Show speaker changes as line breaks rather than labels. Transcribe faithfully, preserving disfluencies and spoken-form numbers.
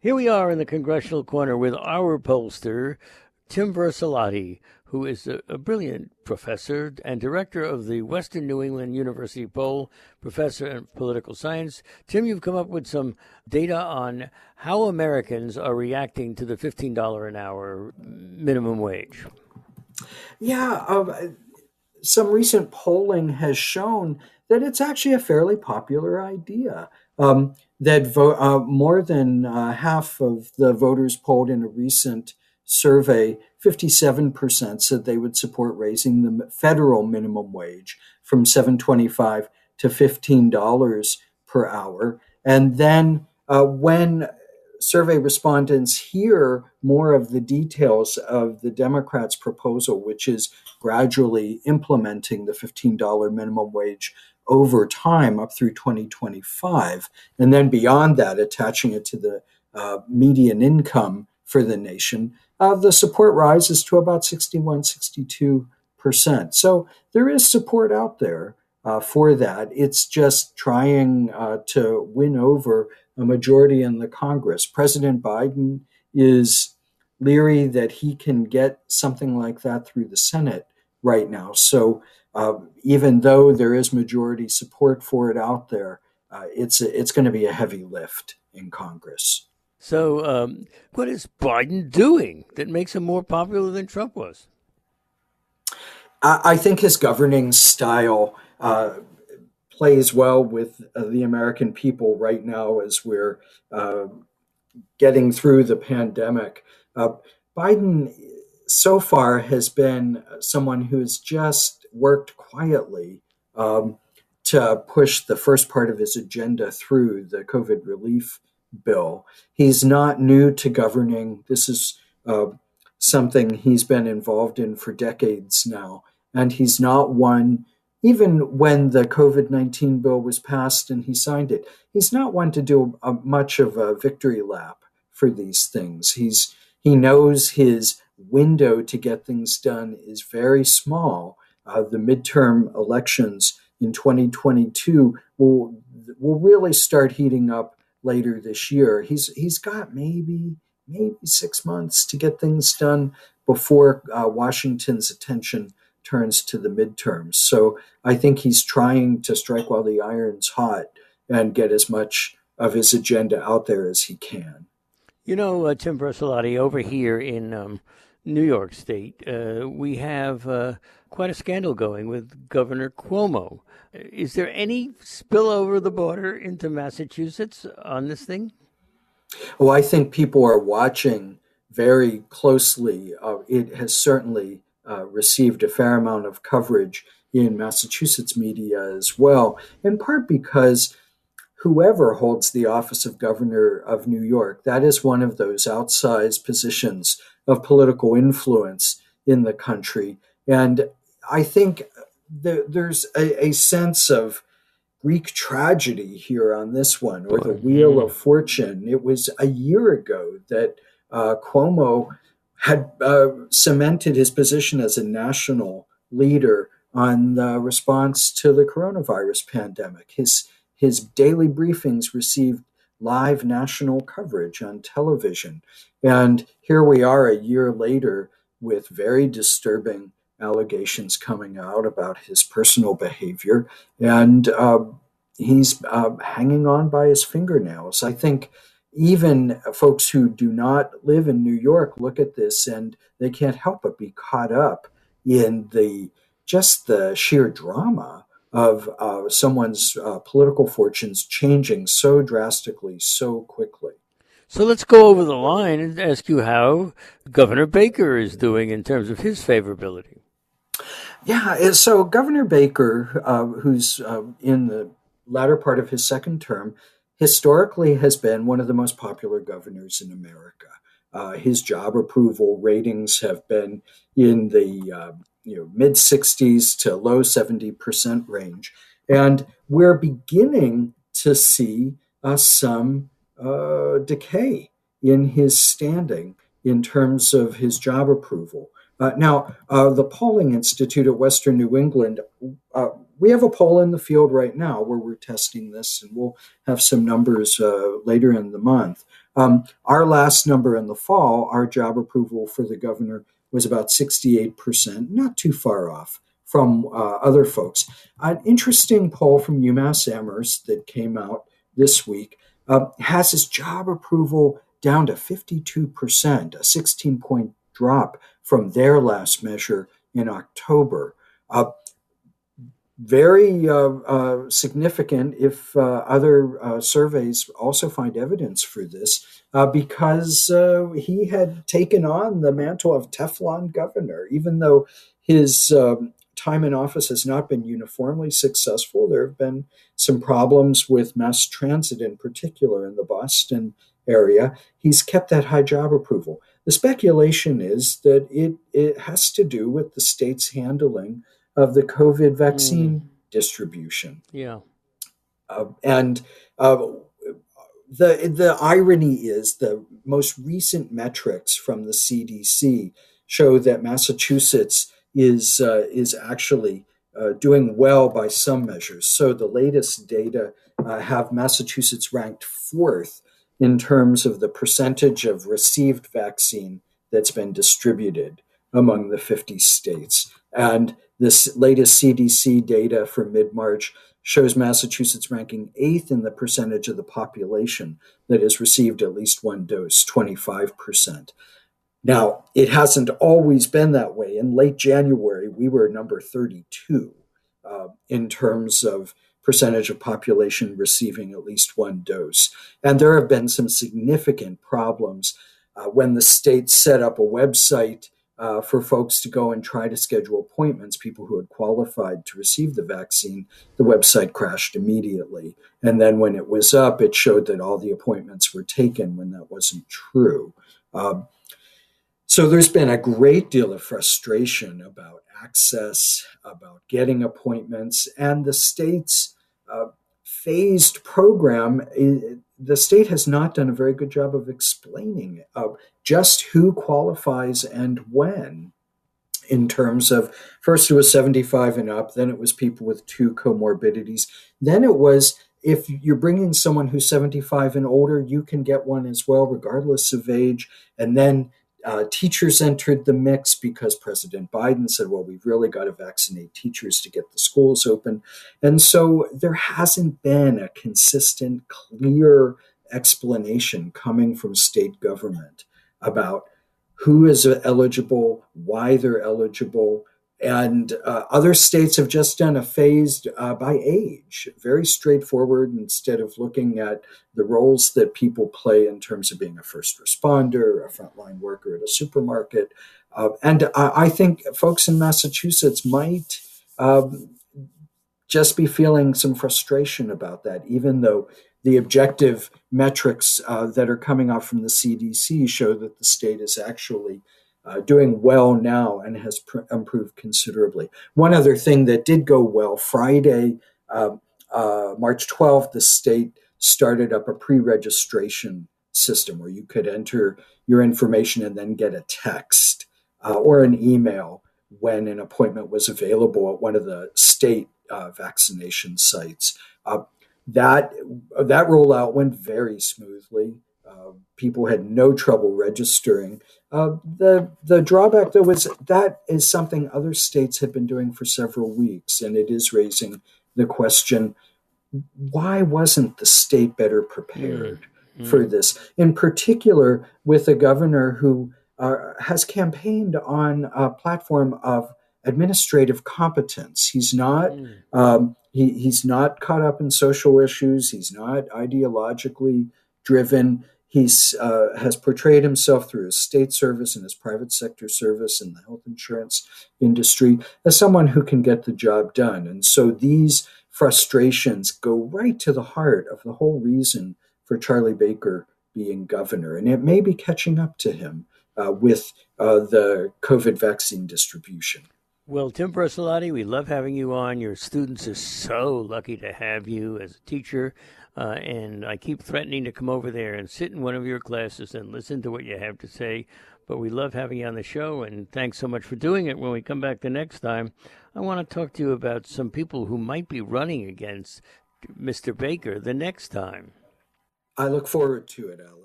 Here we are in the Congressional Corner with our pollster, Tim Versalati, who is a, a brilliant professor and director of the Western New England University Poll, professor of political science. Tim, you've come up with some data on how Americans are reacting to the fifteen dollars an hour minimum wage.
Yeah, um, some recent polling has shown that it's actually a fairly popular idea. Um, that vo- uh, more than uh, half of the voters polled in a recent survey, fifty-seven percent said they would support raising the federal minimum wage from seven twenty-five to fifteen dollars per hour. And then uh, when survey respondents hear more of the details of the Democrats' proposal, which is gradually implementing the fifteen dollars minimum wage over time up through twenty twenty-five, and then beyond that, attaching it to the uh, median income for the nation, uh, the support rises to about sixty-one, sixty-two percent. So there is support out there uh, for that. It's just trying uh, to win over a majority in the Congress. President Biden is leery that he can get something like that through the Senate right now. So uh, even though there is majority support for it out there, uh, it's it's going to be a heavy lift in Congress.
So um, what is Biden doing that makes him more popular than Trump was?
I, I think his governing style uh, plays well with uh, the American people right now as we're uh, getting through the pandemic. Uh, Biden so far has been someone who's just worked quietly um, to push the first part of his agenda through, the COVID relief bill. He's not new to governing. This is uh, something he's been involved in for decades now. And he's not one, even when the COVID nineteen bill was passed and he signed it, he's not one to do a, much of a victory lap for these things. He's he knows his window to get things done is very small. Uh, the midterm elections in twenty twenty-two will will really start heating up later this year. He's he's got maybe maybe six months to get things done before uh, Washington's attention turns to the midterms. So I think he's trying to strike while the iron's hot and get as much of his agenda out there as he can.
You know, uh, Tim Versalati, over here in um, New York State, uh, we have uh, quite a scandal going with Governor Cuomo. Is there any spillover the border into Massachusetts on this thing?
Oh, I think people are watching very closely. Uh, it has certainly uh, received a fair amount of coverage in Massachusetts media as well, in part because whoever holds the office of governor of New York, that is one of those outsized positions of political influence in the country. And I think th- there's a, a sense of Greek tragedy here on this one, or the Wheel of Fortune. It was a year ago that uh, Cuomo had uh, cemented his position as a national leader on the response to the coronavirus pandemic. His his daily briefings received live national coverage on television. And here we are a year later with very disturbing allegations coming out about his personal behavior. And uh, he's uh, hanging on by his fingernails. I think even folks who do not live in New York look at this and they can't help but be caught up in the just the sheer drama of uh, someone's uh, political fortunes changing so drastically, so quickly.
So let's go over the line and ask you how Governor Baker is doing in terms of his favorability.
Yeah, so Governor Baker, uh, who's uh, in the latter part of his second term, historically has been one of the most popular governors in America. Uh, his job approval ratings have been in the uh, you know mid sixties to low seventy percent range, and we're beginning to see uh, some uh, decay in his standing in terms of his job approval. Uh, now, uh, the Polling Institute at Western New England, uh, we have a poll in the field right now where we're testing this, and we'll have some numbers uh, later in the month. Um, our last number in the fall, our job approval for the governor was about sixty-eight percent, not too far off from uh, other folks. An interesting poll from UMass Amherst that came out this week uh, has his job approval down to fifty-two percent, a sixteen point drop from their last measure in October. Uh, very uh, uh, significant if uh, other uh, surveys also find evidence for this, uh, because uh, he had taken on the mantle of Teflon governor. Even though his um, time in office has not been uniformly successful, there have been some problems with mass transit in particular in the Boston area. He's kept that high job approval. The speculation is that it, it has to do with the state's handling of the COVID vaccine mm. distribution.
Yeah.
Uh, and uh, the the irony is the most recent metrics from the C D C show that Massachusetts is uh, is actually uh, doing well by some measures. So the latest data uh, have Massachusetts ranked fourth in terms of the percentage of received vaccine that's been distributed among the fifty states. And this latest C D C data for mid-March shows Massachusetts ranking eighth in the percentage of the population that has received at least one dose, twenty-five percent. Now, it hasn't always been that way. In late January, we were number thirty-two uh, in terms of percentage of population receiving at least one dose. And there have been some significant problems uh, when the state set up a website Uh, for folks to go and try to schedule appointments, people who had qualified to receive the vaccine. The website crashed immediately. And then when it was up, it showed that all the appointments were taken when that wasn't true. Um, so there's been a great deal of frustration about access, about getting appointments, and the state's uh, phased program. It, the state has not done a very good job of explaining uh, just who qualifies and when, in terms of, first it was seventy-five and up, then it was people with two comorbidities. Then it was, if you're bringing someone who's seventy-five and older, you can get one as well, regardless of age. And then uh, teachers entered the mix because President Biden said, well, we've really got to vaccinate teachers to get the schools open. And so there hasn't been a consistent, clear explanation coming from state government about who is eligible, why they're eligible. And uh, other states have just done a phased uh, by age, very straightforward, instead of looking at the roles that people play in terms of being a first responder, a frontline worker at a supermarket. Uh, and I, I think folks in Massachusetts might um, just be feeling some frustration about that, even though the objective metrics uh, that are coming out from the C D C show that the state is actually uh, doing well now and has pr- improved considerably. One other thing that did go well, Friday, uh, uh, March twelfth, the state started up a pre-registration system where you could enter your information and then get a text uh, or an email when an appointment was available at one of the state uh, vaccination sites. Uh, That that rollout went very smoothly. Uh, people had no trouble registering. Uh, the the drawback, though, was that is something other states have been doing for several weeks, and it is raising the question: why wasn't the state better prepared mm-hmm. for this? In particular, with a governor who uh, has campaigned on a platform of administrative competence. He's not. Mm. Um, He, he's not caught up in social issues. He's not ideologically driven. He's uh, has portrayed himself through his state service and his private sector service in the health insurance industry as someone who can get the job done. And so these frustrations go right to the heart of the whole reason for Charlie Baker being governor. And it may be catching up to him uh, with uh, the COVID vaccine distribution.
Well, Tim Bersolati, we love having you on. Your students are so lucky to have you as a teacher, uh, and I keep threatening to come over there and sit in one of your classes and listen to what you have to say, but we love having you on the show, and thanks so much for doing it. When we come back the next time, I want to talk to you about some people who might be running against Mister Baker the next time.
I look forward to it, Alex.